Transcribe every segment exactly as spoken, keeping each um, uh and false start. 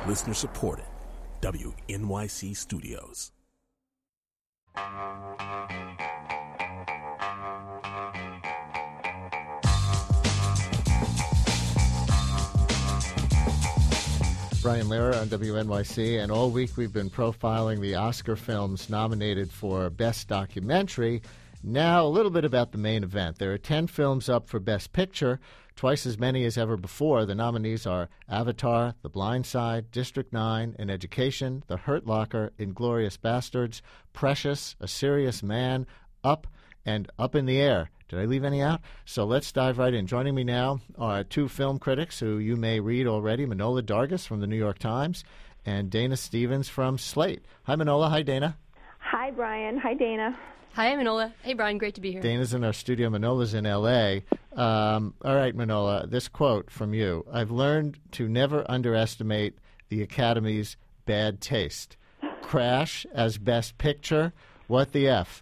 Listener supported. W N Y C Studios. Brian Lehrer on W N Y C, and all week we've been profiling the Oscar films nominated for Best Documentary. Now, a little bit about the main event. There are ten films up for Best Picture, twice as many as ever before. The nominees are Avatar, The Blind Side, District nine, An Education, The Hurt Locker, Inglourious Basterds, Precious, A Serious Man, Up, and Up in the Air. Did I leave any out? So let's dive right in. Joining me now are two film critics who you may read already, Manohla Dargis from the New York Times and Dana Stevens from Slate. Hi, Manohla. Hi, Dana. Hi, Brian. Hi, Dana. Hi, I'm Manohla. Hey, Brian. Great to be here. Dana's in our studio. Manola's in L A Um, all right, Manohla, this quote from you. I've learned to never underestimate the Academy's bad taste. Crash as Best Picture. What the F?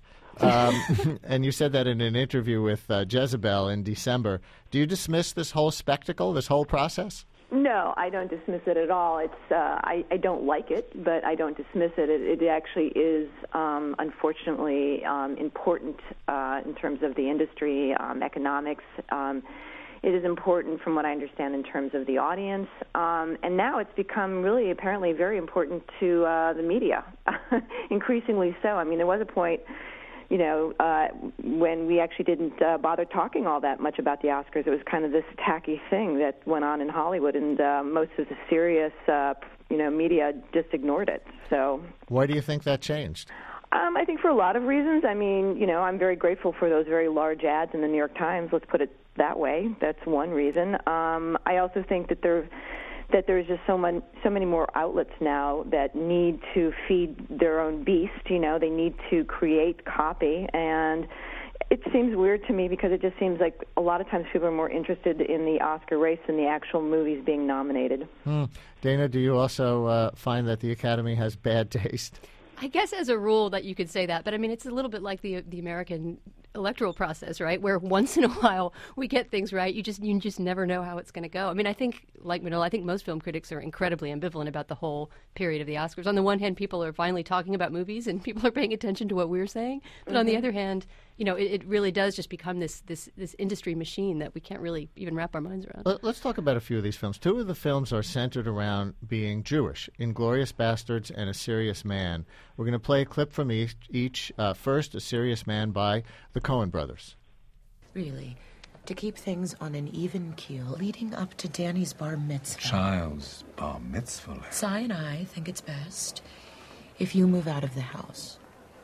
um, and you said that in an interview with uh, Jezebel in December. Do you dismiss this whole spectacle, this whole process? No, I don't dismiss it at all. It's uh, I, I don't like it, but I don't dismiss it. It, it actually is, um, unfortunately, um, important uh, in terms of the industry, um, economics. Um, it is important, from what I understand, in terms of the audience. Um, and now it's become really, apparently, very important to uh, the media, increasingly so. I mean, there was a point, you know, uh, when we actually didn't uh, bother talking all that much about the Oscars. It was kind of this tacky thing that went on in Hollywood, and uh, most of the serious, uh, you know, media just ignored it. So, why do you think that changed? Um, I think for a lot of reasons. I mean, you know, I'm very grateful for those very large ads in the New York Times. Let's put it that way. That's one reason. Um, I also think that there. that there's just so many, so many more outlets now that need to feed their own beast. You know, they need to create copy, and it seems weird to me because it just seems like a lot of times people are more interested in the Oscar race than the actual movies being nominated. Hmm. Dana, do you also uh, find that the Academy has bad taste? I guess as a rule that you could say that, but I mean, it's a little bit like the the American electoral process, right? Where once in a while we get things right. You just you just never know how it's going to go. I mean, I think, like Manohla, I think most film critics are incredibly ambivalent about the whole period of the Oscars. On the one hand, people are finally talking about movies and people are paying attention to what we're saying. But mm-hmm. on the other hand, you know, it, it really does just become this, this this industry machine that we can't really even wrap our minds around. Let's talk about a few of these films. Two of the films are centered around being Jewish, Inglourious Basterds and A Serious Man. We're going to play a clip from each. each. Uh, first, A Serious Man by the Coen brothers. Really, to keep things on an even keel leading up to Danny's bar mitzvah. Child's bar mitzvah. Cy and I think it's best if you move out of the house.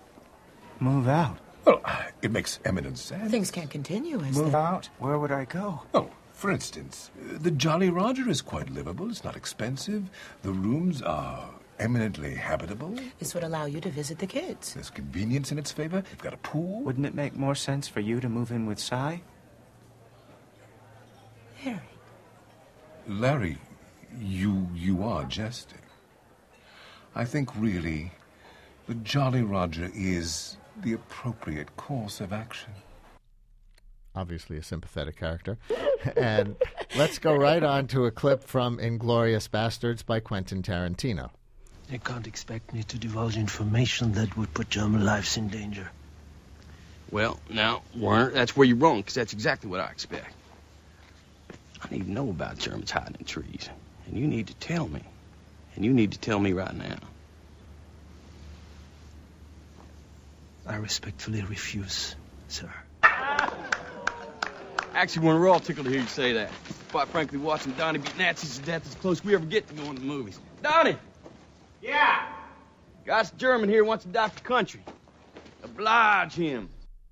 Move out? Well, it makes eminent sense. Things can't continue as Move they... out? Where would I go? Oh, for instance, the Jolly Roger is quite livable. It's not expensive. The rooms are eminently habitable. This would allow you to visit the kids. There's convenience in its favor. You've got a pool. Wouldn't it make more sense for you to move in with Cy? Harry. Larry, you you are jesting. I think really the Jolly Roger is the appropriate course of action. Obviously a sympathetic character. And let's go right on to a clip from Inglourious Basterds by Quentin Tarantino. They can't expect me to divulge information that would put German lives in danger. Well, now, Werner, that's where you're wrong, because that's exactly what I expect. I need to know about Germans hiding in trees, and you need to tell me. And you need to tell me right now. I respectfully refuse, sir. Actually, Werner, we're all tickled to hear you say that. Quite frankly, watching Donnie beat Nazis to death is as close as we ever get to going to the movies. Donnie! Yeah? Guy's German here wants to die for country. Oblige him.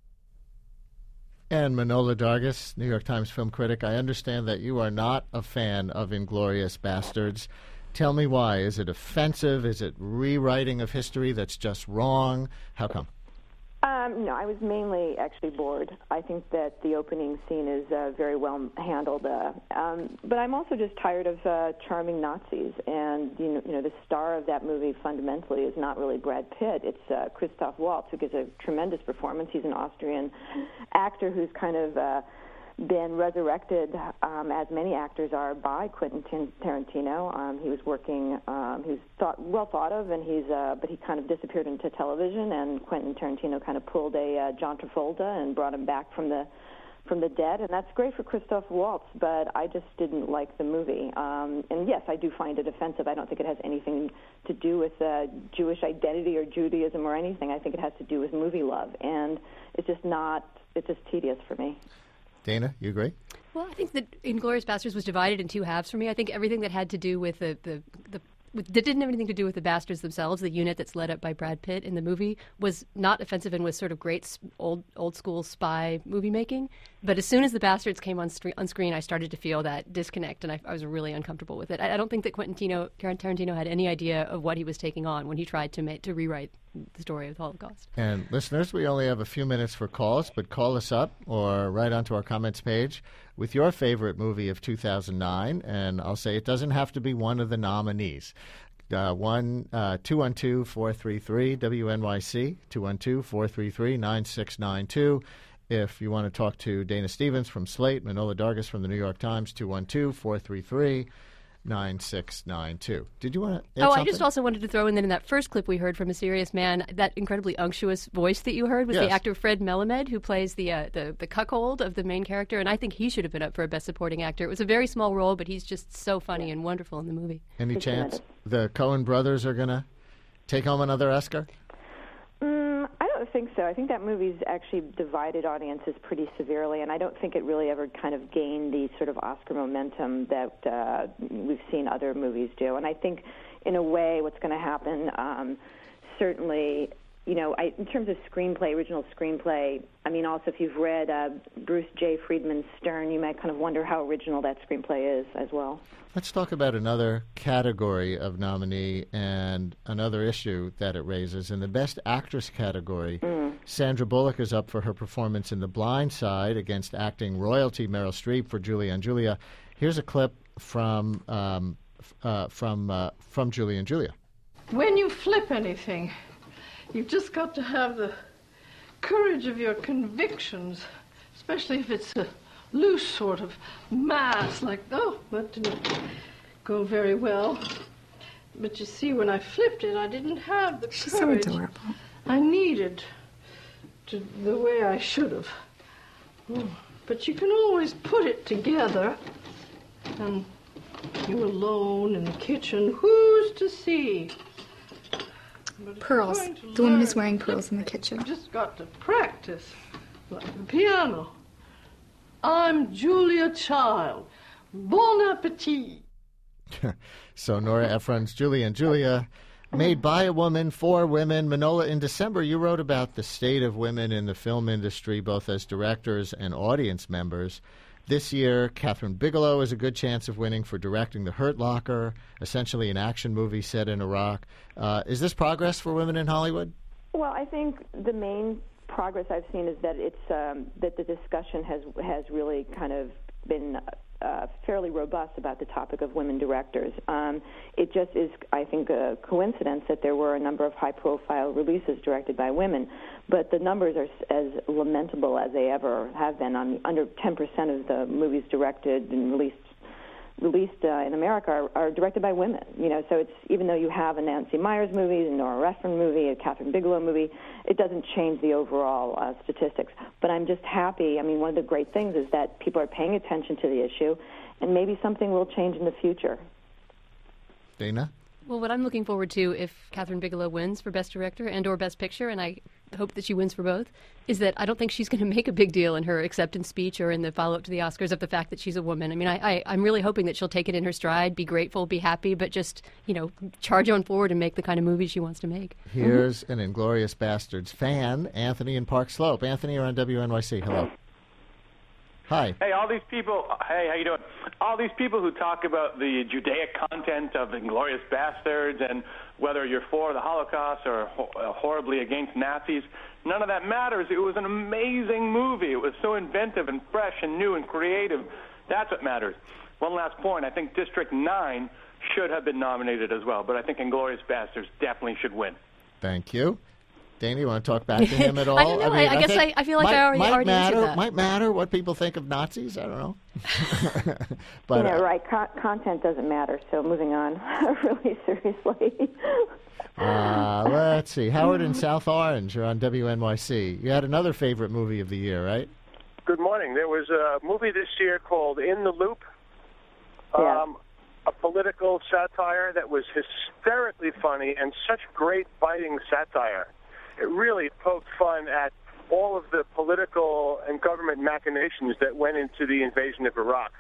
And Manohla Dargis, New York Times film critic, I understand that you are not a fan of Inglourious Basterds. Tell me why. Is it offensive? Is it rewriting of history that's just wrong? How come? Um, no, I was mainly actually bored. I think that the opening scene is uh, very well handled. Uh, um, but I'm also just tired of uh, charming Nazis. And, you know, you know, the star of that movie fundamentally is not really Brad Pitt. It's uh, Christoph Waltz, who gives a tremendous performance. He's an Austrian actor who's kind of uh, been resurrected, um, as many actors are, by Quentin Tarantino. Um, he was working, um, he was thought, well thought of, and he's, uh, but he kind of disappeared into television, and Quentin Tarantino kind of pulled a uh, John Travolta and brought him back from the from the dead, and that's great for Christoph Waltz, but I just didn't like the movie. Um, and yes, I do find it offensive. I don't think it has anything to do with uh, Jewish identity or Judaism or anything. I think it has to do with movie love, and it's just not, it's just tedious for me. Dana, you agree? Well, I think that Inglourious Basterds was divided in two halves for me. I think everything that had to do with the, the, the with, that didn't have anything to do with the Bastards themselves, the unit that's led up by Brad Pitt in the movie, was not offensive and was sort of great old old school spy movie making. But as soon as the Bastards came on, stre- on screen, I started to feel that disconnect, and I, I was really uncomfortable with it. I, I don't think that Quentin Tino, Tarantino had any idea of what he was taking on when he tried to make, to rewrite the story of the Holocaust. And listeners, we only have a few minutes for calls, but call us up or write onto our comments page with your favorite movie of two thousand nine, and I'll say it doesn't have to be one of the nominees. Uh, one, uh, two one two, four three three, W N Y C, two one two, four three three, nine six nine two. If you want to talk to Dana Stevens from Slate, Manola Dargis from the New York Times, two one two, four three three, nine six nine two. Did you want to add Oh, something? I just also wanted to throw in that in that first clip we heard from A Serious Man, that incredibly unctuous voice that you heard was Yes. the actor Fred Melamed, who plays the, uh, the the cuckold of the main character, and I think he should have been up for a Best Supporting Actor. It was a very small role, but he's just so funny and wonderful in the movie. Any chance the Coen brothers are going to take home another Oscar? Mm, I don't think so. I think that movie's actually divided audiences pretty severely, and I don't think it really ever kind of gained the sort of Oscar momentum that uh, we've seen other movies do. And I think, in a way, what's going to happen, um, certainly, you know, I, in terms of screenplay, original screenplay, I mean, also if you've read uh, Bruce J. Friedman's Stern, you might kind of wonder how original that screenplay is as well. Let's talk about another category of nominee and another issue that it raises. In the Best Actress category, mm. Sandra Bullock is up for her performance in The Blind Side against acting royalty Meryl Streep for Julie and Julia. Here's a clip from um, uh, from uh, from Julie and Julia. When you flip anything, you've just got to have the courage of your convictions, especially if it's a loose sort of mass, like, oh, that didn't go very well. But you see, when I flipped it, I didn't have the She's courage so adorable. I needed to, the way I should have. Oh, but you can always put it together, and you alone in the kitchen, who's to see? Pearls. The woman who's wearing pearls in the kitchen. You've just got to practice, like the piano. I'm Julia Child. Bon appetit. So Nora Ephron's Julie and Julia, made by a woman, for women. Manola, in December, you wrote about the state of women in the film industry, both as directors and audience members. This year, Catherine Bigelow has a good chance of winning for directing The Hurt Locker, essentially an action movie set in Iraq. Uh, is this progress for women in Hollywood? Well, I think the main progress I've seen is that it's um, that the discussion has has really kind of been uh, fairly robust about the topic of women directors. Um, it just is, I think, a coincidence that there were a number of high-profile releases directed by women, but the numbers are as lamentable as they ever have been. On under ten percent of the movies directed and released released uh, in America are, are directed by women. You know, so it's, even though you have a Nancy Meyers movie, a Nora Ephron movie, a Catherine Bigelow movie, it doesn't change the overall uh, statistics. But I'm just happy. I mean, one of the great things is that people are paying attention to the issue, and maybe something will change in the future. Dana? Well, what I'm looking forward to if Catherine Bigelow wins for Best Director and or Best Picture, and I hope that she wins for both, is that I don't think she's going to make a big deal in her acceptance speech or in the follow-up to the Oscars of the fact that she's a woman. I mean, I, I, I'm really hoping that she'll take it in her stride, be grateful, be happy, but just, you know, charge on forward and make the kind of movies she wants to make. Here's mm-hmm. an Inglourious Basterds fan, Anthony in Park Slope. Anthony, you're on W N Y C. Hello. Hi. Hey, all these people, hey, how you doing? All these people who talk about the Judaic content of Inglourious Basterds and whether you're for the Holocaust or ho- horribly against Nazis, none of that matters. It was an amazing movie. It was so inventive and fresh and new and creative. That's what matters. One last point. I think District nine should have been nominated as well, but I think Inglourious Basterds definitely should win. Thank you. Dana, you want to talk back to him at all? I don't know. I, mean, I, I guess think I, I feel like might, I already, might already matter, answered that. Might matter what people think of Nazis. I don't know. but you know, uh, right? Co- content doesn't matter. So moving on, really seriously. uh, let's see. Howard in South Orange, you're on W N Y C. You had another favorite movie of the year, right? Good morning. There was a movie this year called In the Loop. Yeah. Um, a political satire that was hysterically funny and such great biting satire. It really poked fun at all of the political and government machinations that went into the invasion of Iraq.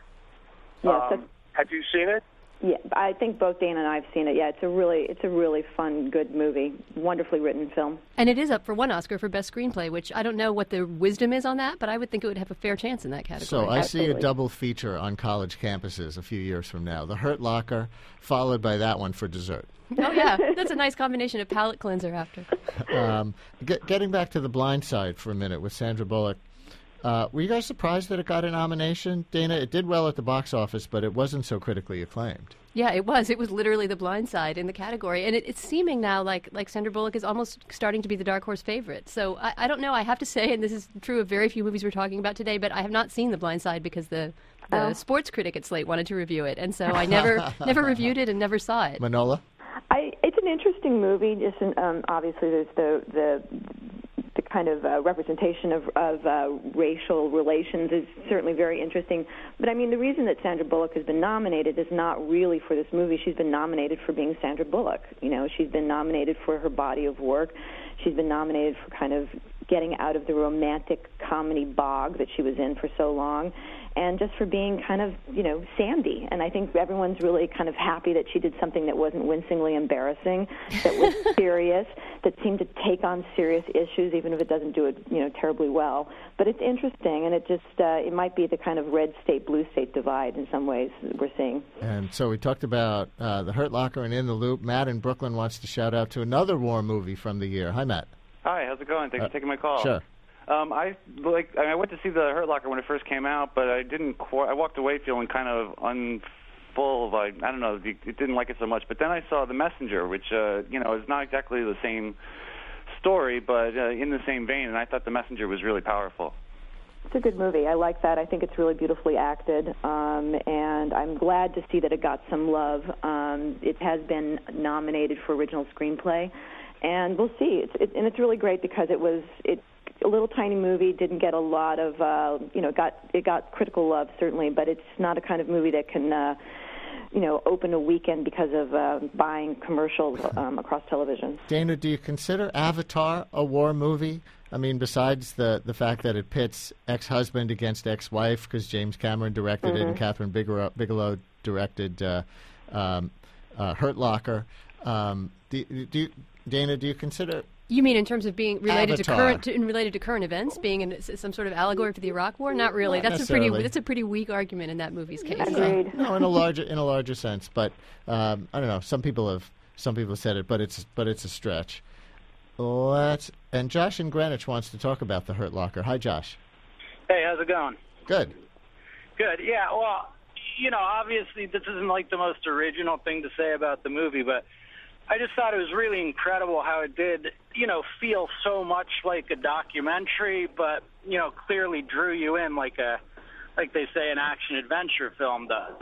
Yes, um, have you seen it? Yeah, I think both Dana and I have seen it. Yeah, it's a really, it's a really fun, good movie. Wonderfully written film. And it is up for one Oscar for Best Screenplay, which I don't know what the wisdom is on that, but I would think it would have a fair chance in that category. So I Absolutely. see a double feature on college campuses a few years from now. The Hurt Locker, followed by that one for dessert. Oh, yeah. That's a nice combination of palate cleanser after. Um, get, getting back to The Blind Side for a minute with Sandra Bullock. Uh, were you guys surprised that it got a nomination? Dana, it did well at the box office, but it wasn't so critically acclaimed. Yeah, it was. It was literally The Blind Side in the category. And it, it's seeming now like, like Sandra Bullock is almost starting to be the dark horse favorite. So I, I don't know. I have to say, and this is true of very few movies we're talking about today, but I have not seen The Blind Side because the, the Oh. sports critic at Slate wanted to review it. And so I never never reviewed it and never saw it. Manola? I, it's an interesting movie. Just in, um, obviously, there's the the the kind of uh, representation of, of uh, racial relations is certainly very interesting. But I mean, the reason that Sandra Bullock has been nominated is not really for this movie. She's been nominated for being Sandra Bullock. You know, she's been nominated for her body of work. She's been nominated for kind of getting out of the romantic comedy bog that she was in for so long, and just for being kind of, you know, Sandy. And I think everyone's really kind of happy that she did something that wasn't wincingly embarrassing, that was serious, that seemed to take on serious issues, even if it doesn't do it, you know, terribly well. But it's interesting, and it just, uh, it might be the kind of red state, blue state divide in some ways that we're seeing. And so we talked about uh, The Hurt Locker and In the Loop. Matt in Brooklyn wants to shout out to another war movie from the year. Hi, Matt. Hi, how's it going? Thanks Uh, for taking my call. Sure. Um, I like. I, mean, I went to see The Hurt Locker when it first came out, but I didn't. Qu- I walked away feeling kind of unfull. Like I don't know. It didn't like it so much. But then I saw The Messenger, which uh, you know is not exactly the same story, but uh, in the same vein. And I thought The Messenger was really powerful. It's a good movie. I like that. I think it's really beautifully acted, um, and I'm glad to see that it got some love. Um, it has been nominated for original screenplay, and we'll see. It's, it, and it's really great because it was it a little tiny movie, didn't get a lot of uh, you know got it got critical love certainly, but it's not a kind of movie that can uh, you know open a weekend because of uh, buying commercials um, across television. Dana, do you consider Avatar a war movie? I mean, besides the, the fact that it pits ex-husband against ex-wife, because James Cameron directed it Mhm. and Catherine Bigelow, Bigelow directed uh, um, uh, Hurt Locker. Um, do, do you, Dana, do you consider... You mean in terms of being related Avatar. to current, to, in related to current events, being in s- some sort of allegory for the Iraq War? Not really. Not that's a pretty. necessarily. That's a pretty weak argument in that movie's case. Agreed. No, in a larger in a larger sense, but um, I don't know. Some people have some people have said it, but it's but it's a stretch. Let's and Josh in Greenwich wants to talk about The Hurt Locker. Hi, Josh. Hey, how's it going? Good. Good. Yeah, well, you know, obviously this isn't like the most original thing to say about the movie, but I just thought it was really incredible how it did, you know, feel so much like a documentary, but, you know, clearly drew you in like a, like they say, an action-adventure film does.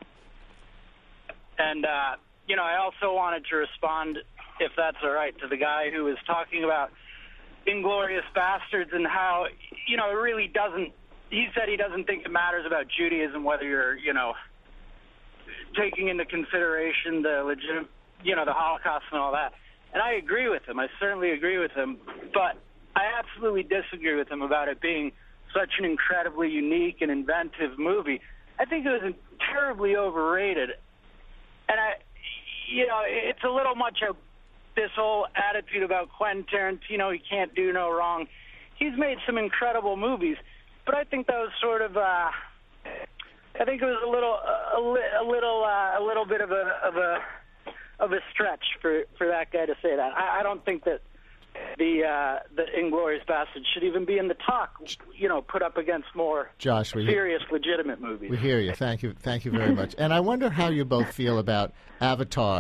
And, uh, you know, I also wanted to respond, if that's all right, to the guy who was talking about Inglourious Bastards and how, you know, it really doesn't, he said he doesn't think it matters about Judaism whether you're, you know, taking into consideration the legit, you know, the Holocaust and all that. And I agree with him. I certainly agree with him. But I absolutely disagree with him about it being such an incredibly unique and inventive movie. I think it was terribly overrated. And, I, you know, it's a little much of this whole attitude about Quentin Tarantino, he can't do no wrong. He's made some incredible movies, but I think that was sort of, uh, I think it was a little, a, li- a little, uh, a little bit of a, of a, of a stretch for, for that guy to say that. I, I don't think that the, uh, the Inglourious Bastards should even be in the talk, you know, put up against more Josh, we, serious, legitimate movies. we hear you. Thank you. Thank you very much. And I wonder how you both feel about Avatar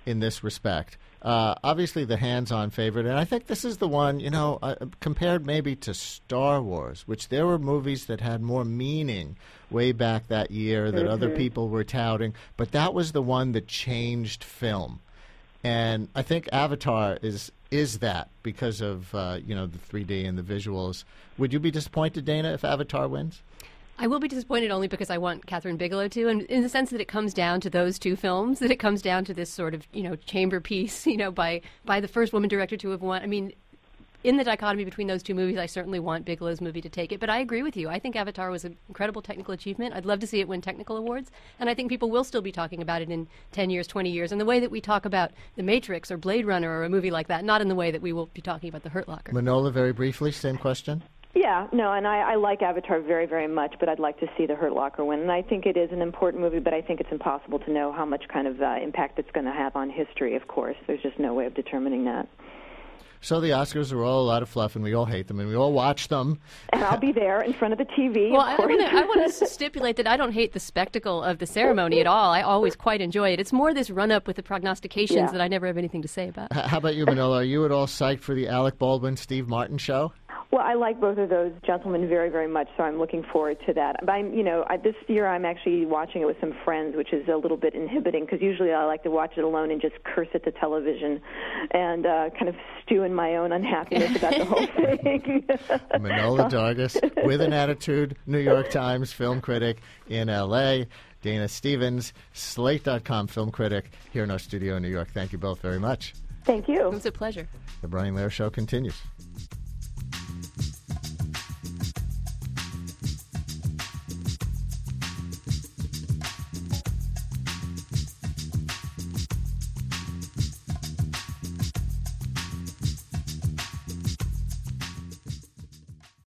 in this respect. Uh, obviously, the hands-on favorite, and I think this is the one, you know, uh, compared maybe to Star Wars, which there were movies that had more meaning way back that year that mm-hmm. other people were touting, but that was the one that changed film. And I think Avatar is is that because of, uh, you know, the three D and the visuals. Would you be disappointed, Dana, if Avatar wins? I will be disappointed only because I want Catherine Bigelow to, and in the sense that it comes down to those two films, that it comes down to this sort of, you know, chamber piece, you know, by by the first woman director to have won. I mean, in the dichotomy between those two movies, I certainly want Bigelow's movie to take it. But I agree with you. I think Avatar was an incredible technical achievement. I'd love to see it win technical awards, and I think people will still be talking about it in ten years, twenty years, in the way that we talk about The Matrix or Blade Runner or a movie like that, not in the way that we will be talking about The Hurt Locker. Manohla, very briefly, same question. Yeah, no, and I, I like Avatar very, very much, but I'd like to see The Hurt Locker win. And I think it is an important movie, but I think it's impossible to know how much kind of uh, impact it's going to have on history, of course. There's just no way of determining that. So the Oscars are all a lot of fluff, and we all hate them, and we all watch them. And I'll be there in front of the T V, Well, of course. I want to stipulate that I don't hate the spectacle of the ceremony at all. I always quite enjoy it. It's more this run-up with the prognostications Yeah. that I never have anything to say about. H- How about you, Manohla? Are you at all psyched for the Alec Baldwin, Steve Martin show? Well, I like both of those gentlemen very, very much, so I'm looking forward to that. But I'm, you know, I, this year I'm actually watching it with some friends, which is a little bit inhibiting because usually I like to watch it alone and just curse at the television and uh, kind of stew in my own unhappiness about the whole thing. Manohla Dargis, with an attitude, New York Times film critic in L A Dana Stevens, Slate dot com film critic here in our studio in New York. Thank you both very much. Thank you. It was a pleasure. The Brian Lehrer Show continues.